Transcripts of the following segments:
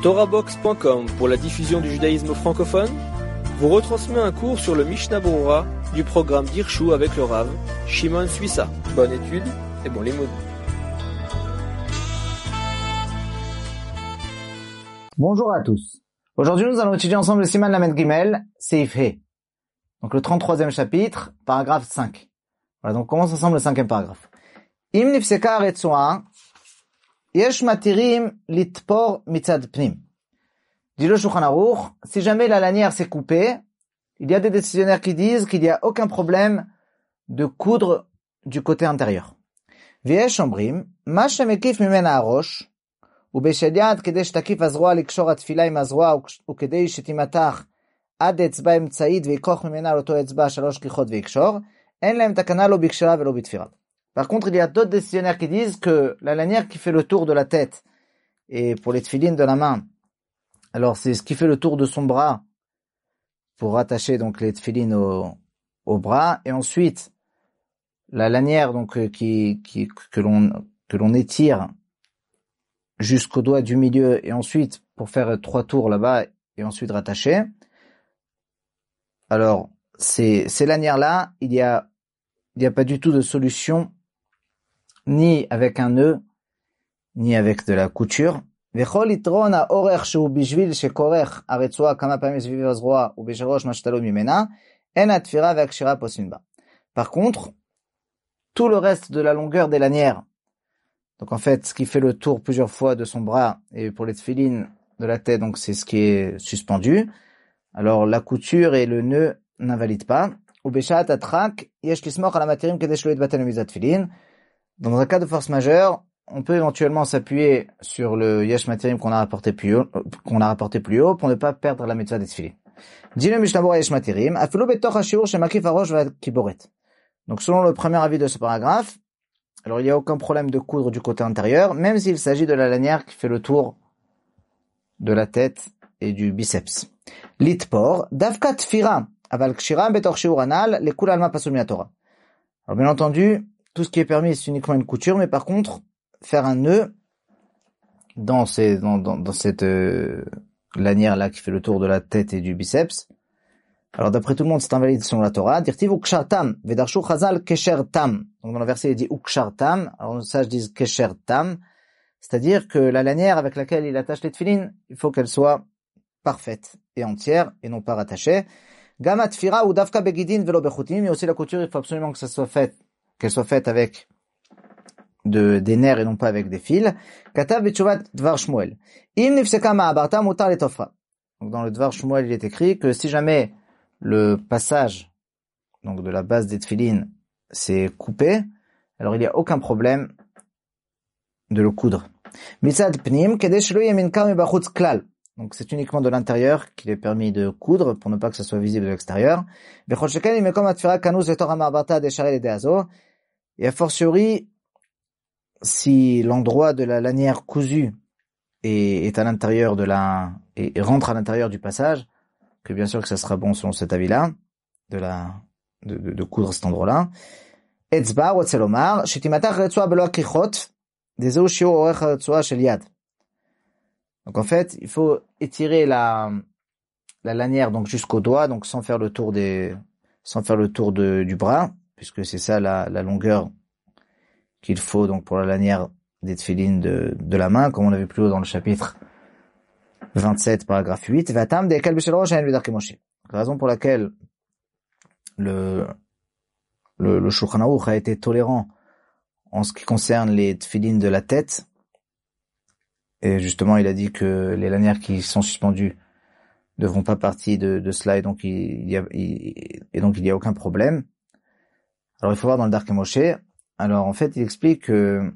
TorahBox.com pour la diffusion du judaïsme francophone vous retransmet un cours sur le Mishnah Berurah du programme d'Hirshu avec le Rav Shimon Suissa. Bonne étude et bon limoud. Bonjour à tous. Aujourd'hui, nous allons étudier ensemble le Siman Lamed Gimel, Seif He. Donc le 33e chapitre, paragraphe 5. Voilà, donc on commence ensemble le 5e paragraphe. Im nifseka retsoa, yesh matirim litpor mitzad pnim. Dit le Shulchan Aruch, si jamais la lanière s'est coupée, il y a des décisionnaires qui disent qu'il n'y a aucun problème de coudre du côté intérieur. V'yesh ombrim, ma shemekif mimena harosh, ובשד יד כדי שתקיף הזרוע לקשור התפילה עם הזרוע וכדי שתימתח עד אצבע אמצעית ויקוח ממנה על אותו אצבע 3 כיכות ויקשור, אין להם תקנה לא בקשרה ולא בתפירה. Par contre, il y a d'autres décisionnaires qui disent que la lanière qui fait le tour de la tête et pour les tefilines de la main, alors c'est ce qui fait le tour de son bras pour attacher donc les tefilines au bras, et ensuite la lanière donc que l'on étire jusqu'au doigt du milieu et ensuite pour faire 3 tours là-bas et ensuite rattacher. Alors ces lanières-là, il y a pas du tout de solution ni avec un nœud ni avec de la couture. Par contre, tout le reste de la longueur des lanières, donc en fait, ce qui fait le tour plusieurs fois de son bras, et pour les tefilines de la tête, donc c'est ce qui est suspendu. Alors la couture et le nœud n'invalident pas. Dans un cas de force majeure, on peut éventuellement s'appuyer sur le yesh matirim qu'on a rapporté plus haut pour ne pas perdre la mitzvah des tefilines. Donc selon le premier avis de ce paragraphe, alors il n'y a aucun problème de coudre du côté intérieur, même s'il s'agit de la lanière qui fait le tour de la tête et du biceps. Litpor, davka tfira, aval kshira betor shiur anal, lekul alma pasul min Torah. Alors bien entendu, tout ce qui est permis c'est uniquement une couture, mais par contre, faire un nœud dans cette lanière là qui fait le tour de la tête et du biceps. Alors d'après tout le monde, c'est invalide selon la Torah. Dirtiv ukshar tam, vedarshu chazal kesher tam. Donc dans le verset il dit ukshar tam. Alors ça je dis kesher tam, c'est-à-dire que la lanière avec laquelle il attache les tefilines, il faut qu'elle soit parfaite et entière et non pas rattachée. Gama tfira ou davka begidin velo bechutim. Mais aussi la couture, il faut absolument que qu'elle soit faite avec des nerfs et non pas avec des fils. Katav b'tshuvat dvar Shmuel. Im nifseka ma'abarta mutar letofra. Donc dans le dvar Shmuel, il est écrit que si jamais le passage donc de la base des tefilines s'est coupé, alors il n'y a aucun problème de le coudre. Mitzad pnim kedei shelo yeminka mibachutz klal. Donc c'est uniquement de l'intérieur qu'il est permis de coudre pour ne pas que ça soit visible de l'extérieur. Bechol sheken imekom atfira kanuz letor ha'ma'abarta desharei l'idée hazo. Et a fortiori, si l'endroit de la lanière cousue est à l'intérieur et rentre à l'intérieur du passage, que bien sûr que ça sera bon selon cet avis-là, de coudre cet endroit-là. Etzba, Rotzelomar, Shetimatach Retsoa Belo Akichot, Dezeu Shiur Orech Retsoa Shel Yad. Donc en fait, il faut étirer la lanière donc jusqu'au doigt, donc sans faire le tour du bras, puisque c'est ça la longueur qu'il faut donc pour la lanière des tefilines de la main, comme on l'a vu plus haut dans le chapitre 27, paragraphe 8. La raison pour laquelle le Shulchan Aruch a été tolérant en ce qui concerne les tefilines de la tête, et justement il a dit que les lanières qui sont suspendues ne font pas partie de cela, et donc il y a aucun problème. Alors il faut voir dans le Darkei Moshe. Alors en fait il explique que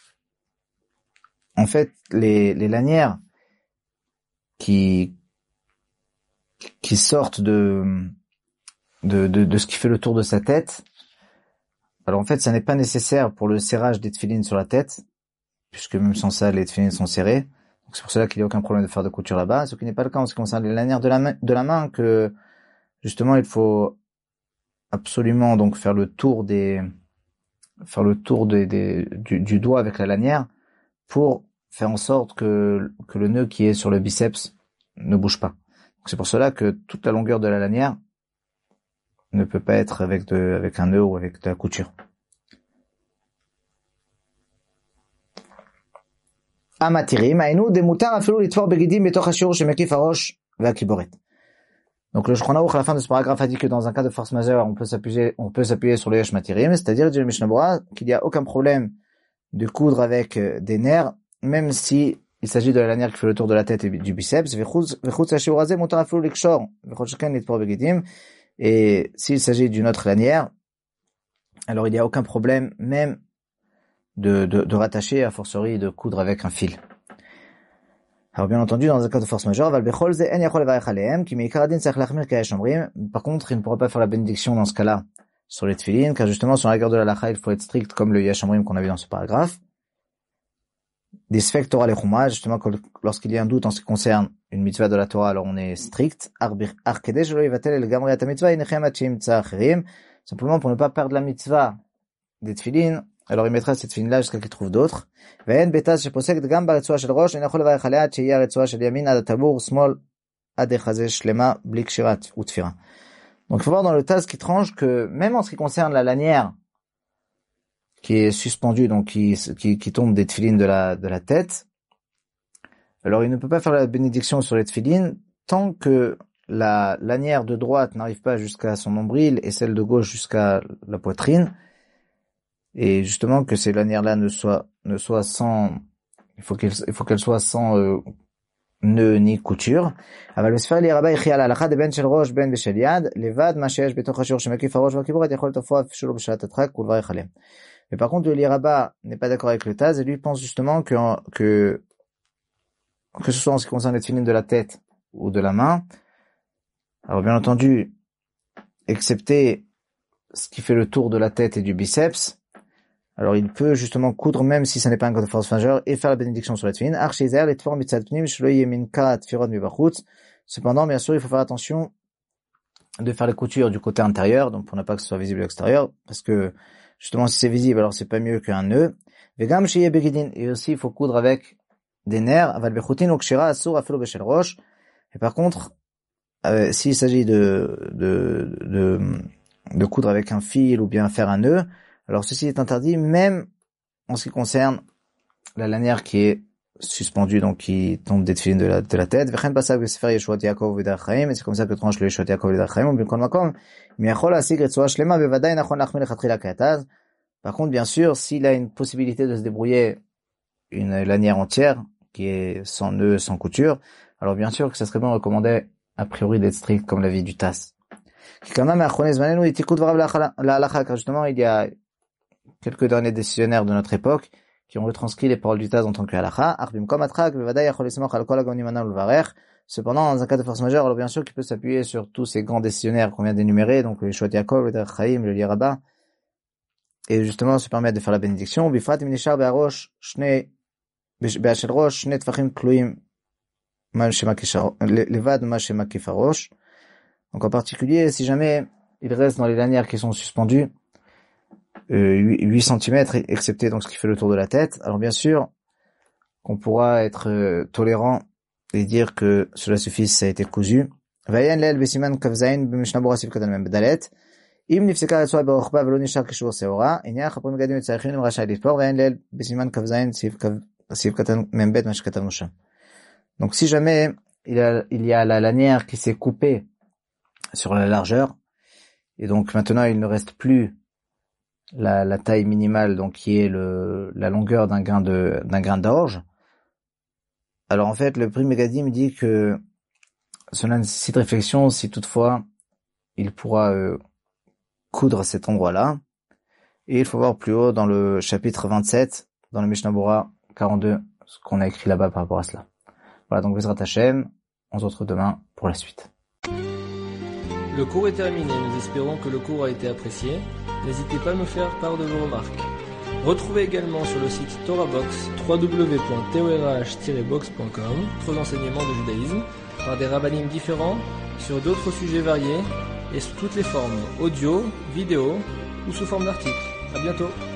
en fait les lanières qui sortent de ce qui fait le tour de sa tête. Alors en fait, ça n'est pas nécessaire pour le serrage des tefilines sur la tête, puisque même sans ça, les tefilines sont serrées. Donc c'est pour cela qu'il n'y a aucun problème de faire de couture là-bas. Ce qui n'est pas le cas en ce qui concerne les lanières de la main, que justement il faut absolument donc faire le tour du doigt avec la lanière pour faire en sorte que le nœud qui est sur le biceps ne bouge pas. Donc c'est pour cela que toute la longueur de la lanière ne peut pas être avec un nœud ou avec de la couture. Amatirim, aïnou, des moutards afilou litfor begidim betoch hashur shemekif harosh ve'akiboret. Donc le Shulchan Aruch à la fin de ce paragraphe a dit que dans un cas de force majeure, on peut s'appuyer sur le yesh matirim, c'est-à-dire, dit le Mishnah Berurah, qu'il n'y a aucun problème de coudre avec des nerfs, même si il s'agit de la lanière qui fait le tour de la tête et du biceps. Et s'il s'agit d'une autre lanière, alors il n'y a aucun problème même de rattacher, à fortiori de coudre avec un fil. Alors bien entendu, dans un cas de force majeure, par contre, il ne pourra pas faire la bénédiction dans ce cas-là sur les tefilines, car justement sur la rigueur de la halakha, il faut être strict comme le yashamrim qu'on a vu dans ce paragraphe. Des sfek Torah lechuma, justement lorsqu'il y a un doute en ce qui concerne une mitzvah de la Torah, alors on est strict. Simplement pour ne pas perdre la mitzvah des tefilines, alors il mettra cette tefilin là jusqu'à qu'il trouve d'autres. Donc il faut voir dans le Taz qui tranche que même en ce qui concerne la lanière qui est suspendue, donc qui tombe des tefilines de la tête, alors il ne peut pas faire la bénédiction sur les tefilines tant que la lanière de droite n'arrive pas jusqu'à son nombril et celle de gauche jusqu'à la poitrine, et justement que ces lanières-là ne soient sans, il faut qu'elles soient sans nœud ni couture. Mais par contre, le Liraba n'est pas d'accord avec le Taz et lui pense justement que ce soit en ce qui concerne les tefilines de la tête ou de la main, alors bien entendu, excepté ce qui fait le tour de la tête et du biceps, alors il peut justement coudre même si ce n'est pas un cas de force majeure et faire la bénédiction sur la tefilin. Cependant, bien sûr, il faut faire attention de faire les coutures du côté intérieur, donc pour ne pas que ce soit visible à l'extérieur, parce que justement si c'est visible, alors c'est pas mieux qu'un nœud. Et aussi il faut coudre avec des nerfs. Et par contre, s'il s'agit de coudre avec un fil ou bien faire un nœud, alors ceci est interdit même en ce qui concerne la lanière qui est suspendue, donc qui tombe des tefilines de la tête. Et c'est comme ça que tranche le Yeshuat Yaakov V'Derech Chaim. Par contre, bien sûr, s'il a une possibilité de se débrouiller une lanière entière qui est sans nœud, sans couture, alors bien sûr que ça serait bien recommandé a priori d'être strict comme l'avis du TAS. Car justement, il y a quelques derniers décisionnaires de notre époque qui ont retranscrit les paroles du Taz en tant que halakha. Cependant, dans un cas de force majeure, alors bien sûr qu'il peut s'appuyer sur tous ces grands décisionnaires qu'on vient d'énumérer, donc le Yeshuat Yaakov, le Derech Chaim, le Liraba, et justement se permettre de faire la bénédiction. Donc en particulier, si jamais il reste dans les lanières qui sont suspendues 8 cm, excepté donc ce qui fait le tour de la tête, alors bien sûr qu'on pourra être tolérant et dire que cela suffit si ça a été cousu. Donc si jamais il y a la lanière qui s'est coupée sur la largeur, et donc maintenant il ne reste plus la taille minimale, donc qui est la longueur d'un grain d'orge. Alors en fait, le Pri Megadim dit que cela nécessite réflexion si toutefois il pourra coudre à cet endroit-là. Et il faut voir plus haut dans le chapitre 27, dans le Mishnah Berurah 42, ce qu'on a écrit là-bas par rapport à cela. Voilà, donc Bezrat Hashem, on se retrouve demain pour la suite. Le cours est terminé, nous espérons que le cours a été apprécié. N'hésitez pas à nous faire part de vos remarques. Retrouvez également sur le site TorahBox www.torah-box.com d'autres enseignements de judaïsme par des rabbanim différents sur d'autres sujets variés et sous toutes les formes, audio, vidéo ou sous forme d'articles. À bientôt.